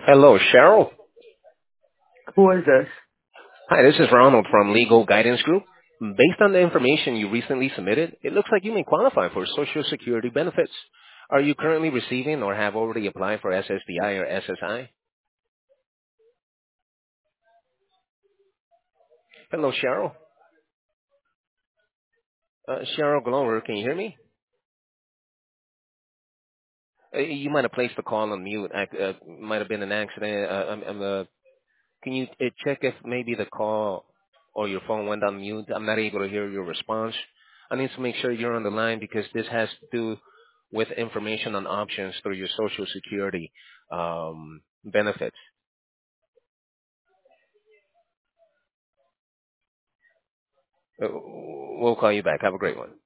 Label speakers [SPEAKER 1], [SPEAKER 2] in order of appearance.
[SPEAKER 1] Hello, Cheryl.
[SPEAKER 2] Who is this?
[SPEAKER 1] Hi, this is Ronald from Legal Guidance Group. Based on the information you recently submitted, it looks like you may qualify for Social Security benefits. Are you currently receiving or have already applied for SSDI or SSI? Hello, Cheryl. Cheryl Glover, can you hear me? You might have placed the call on mute. Might have been an accident. Can you check if maybe the call or your phone went on mute? I'm not able to hear your response. I need to make sure you're on the line because this has to do with information on options through your Social Security benefits. We'll call you back. Have a great one.